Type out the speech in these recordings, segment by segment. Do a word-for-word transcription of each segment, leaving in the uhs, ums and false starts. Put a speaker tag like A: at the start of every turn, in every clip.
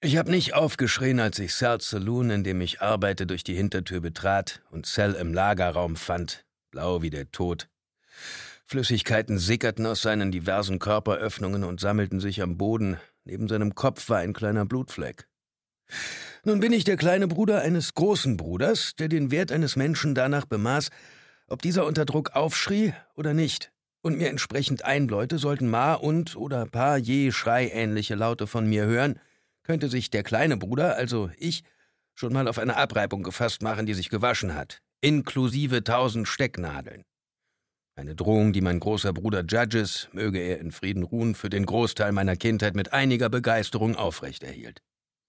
A: Ich habe nicht aufgeschrien, als ich Sal's Saloon, in dem ich arbeite, durch die Hintertür betrat und Sal im Lagerraum fand, blau wie der Tod. Flüssigkeiten sickerten aus seinen diversen Körperöffnungen und sammelten sich am Boden. Neben seinem Kopf war ein kleiner Blutfleck. Nun bin ich der kleine Bruder eines großen Bruders, der den Wert eines Menschen danach bemaß, ob dieser unter Druck aufschrie oder nicht, und mir entsprechend einbläute, sollten Ma und oder Pa je schreiähnliche Laute von mir hören, könnte sich der kleine Bruder, also ich, schon mal auf eine Abreibung gefasst machen, die sich gewaschen hat, inklusive tausend Stecknadeln. Eine Drohung, die mein großer Bruder Judges, möge er in Frieden ruhen, für den Großteil meiner Kindheit mit einiger Begeisterung aufrechterhielt.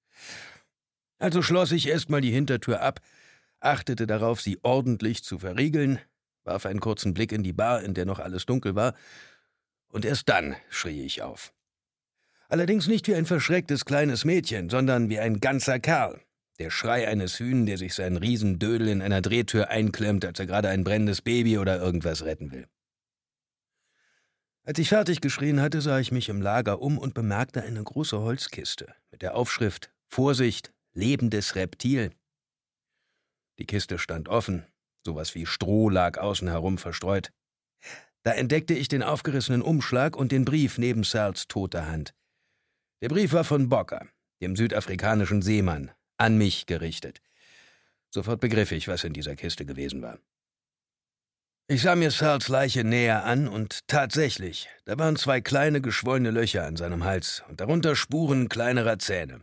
A: Also schloss ich erstmal die Hintertür ab, achtete darauf, sie ordentlich zu verriegeln, warf einen kurzen Blick in die Bar, in der noch alles dunkel war, und erst dann schrie ich auf. Allerdings nicht wie ein verschrecktes kleines Mädchen, sondern wie ein ganzer Kerl. Der Schrei eines Hühn, der sich seinen Riesendödel in einer Drehtür einklemmt, als er gerade ein brennendes Baby oder irgendwas retten will. Als ich fertig geschrien hatte, sah ich mich im Lager um und bemerkte eine große Holzkiste mit der Aufschrift »Vorsicht, lebendes Reptil«. Die Kiste stand offen, sowas wie Stroh lag außen herum verstreut. Da entdeckte ich den aufgerissenen Umschlag und den Brief neben Sals toter Hand. Der Brief war von Bocker, dem südafrikanischen Seemann, an mich gerichtet. Sofort begriff ich, was in dieser Kiste gewesen war. Ich sah mir Sals Leiche näher an und tatsächlich, da waren zwei kleine geschwollene Löcher an seinem Hals und darunter Spuren kleinerer Zähne.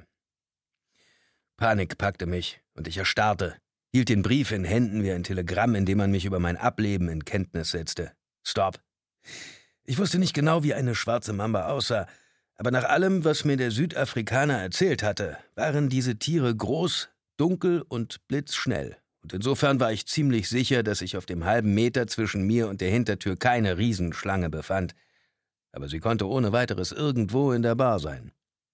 A: Panik packte mich und ich erstarrte, hielt den Brief in Händen wie ein Telegramm, in dem man mich über mein Ableben in Kenntnis setzte. Stopp. Ich wusste nicht genau, wie eine schwarze Mamba aussah, aber nach allem, was mir der Südafrikaner erzählt hatte, waren diese Tiere groß, dunkel und blitzschnell. Und insofern war ich ziemlich sicher, dass sich auf dem halben Meter zwischen mir und der Hintertür keine Riesenschlange befand. Aber sie konnte ohne weiteres irgendwo in der Bar sein.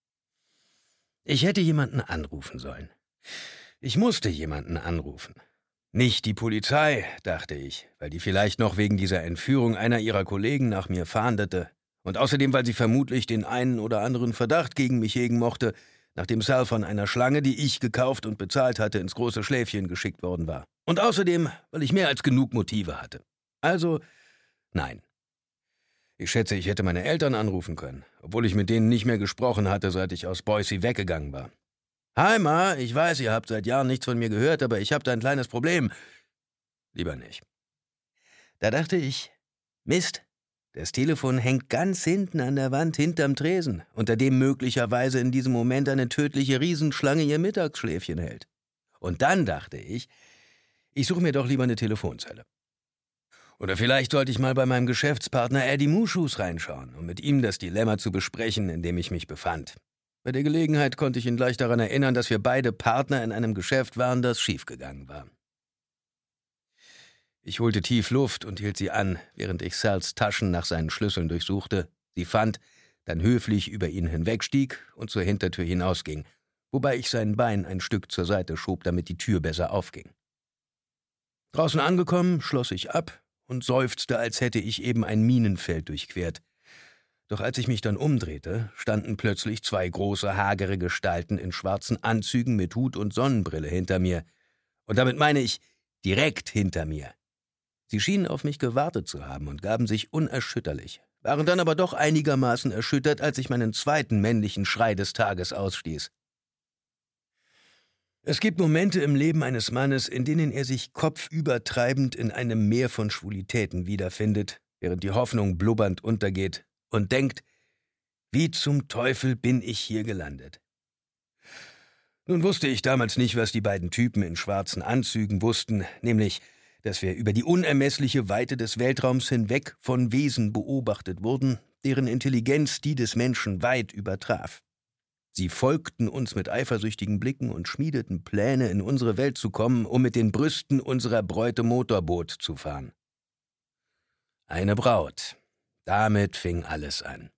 A: Ich hätte jemanden anrufen sollen. Ich musste jemanden anrufen. Nicht die Polizei, dachte ich, weil die vielleicht noch wegen dieser Entführung einer ihrer Kollegen nach mir fahndete. Und außerdem, weil sie vermutlich den einen oder anderen Verdacht gegen mich hegen mochte, nachdem Sal von einer Schlange, die ich gekauft und bezahlt hatte, ins große Schläfchen geschickt worden war. Und außerdem, weil ich mehr als genug Motive hatte. Also, nein. Ich schätze, ich hätte meine Eltern anrufen können, obwohl ich mit denen nicht mehr gesprochen hatte, seit ich aus Boise weggegangen war. »Hi, Ma, ich weiß, ihr habt seit Jahren nichts von mir gehört, aber ich habe da ein kleines Problem.« Lieber nicht. Da dachte ich, Mist, das Telefon hängt ganz hinten an der Wand hinterm Tresen, unter dem möglicherweise in diesem Moment eine tödliche Riesenschlange ihr Mittagsschläfchen hält. Und dann dachte ich, ich suche mir doch lieber eine Telefonzelle. Oder vielleicht sollte ich mal bei meinem Geschäftspartner Eddie Muschus reinschauen, um mit ihm das Dilemma zu besprechen, in dem ich mich befand. Bei der Gelegenheit konnte ich ihn gleich daran erinnern, dass wir beide Partner in einem Geschäft waren, das schiefgegangen war. Ich holte tief Luft und hielt sie an, während ich Sals Taschen nach seinen Schlüsseln durchsuchte, sie fand, dann höflich über ihn hinwegstieg und zur Hintertür hinausging, wobei ich sein Bein ein Stück zur Seite schob, damit die Tür besser aufging. Draußen angekommen, schloss ich ab und seufzte, als hätte ich eben ein Minenfeld durchquert. Doch als ich mich dann umdrehte, standen plötzlich zwei große, hagere Gestalten in schwarzen Anzügen mit Hut und Sonnenbrille hinter mir. Und damit meine ich direkt hinter mir. Sie schienen auf mich gewartet zu haben und gaben sich unerschütterlich, waren dann aber doch einigermaßen erschüttert, als ich meinen zweiten männlichen Schrei des Tages ausstieß. Es gibt Momente im Leben eines Mannes, in denen er sich kopfübertreibend in einem Meer von Schwulitäten wiederfindet, während die Hoffnung blubbernd untergeht, und denkt, wie zum Teufel bin ich hier gelandet? Nun wusste ich damals nicht, was die beiden Typen in schwarzen Anzügen wussten, nämlich, dass wir über die unermessliche Weite des Weltraums hinweg von Wesen beobachtet wurden, deren Intelligenz die des Menschen weit übertraf. Sie folgten uns mit eifersüchtigen Blicken und schmiedeten Pläne, in unsere Welt zu kommen, um mit den Brüsten unserer Bräute Motorboot zu fahren. Eine Braut. Damit fing alles an.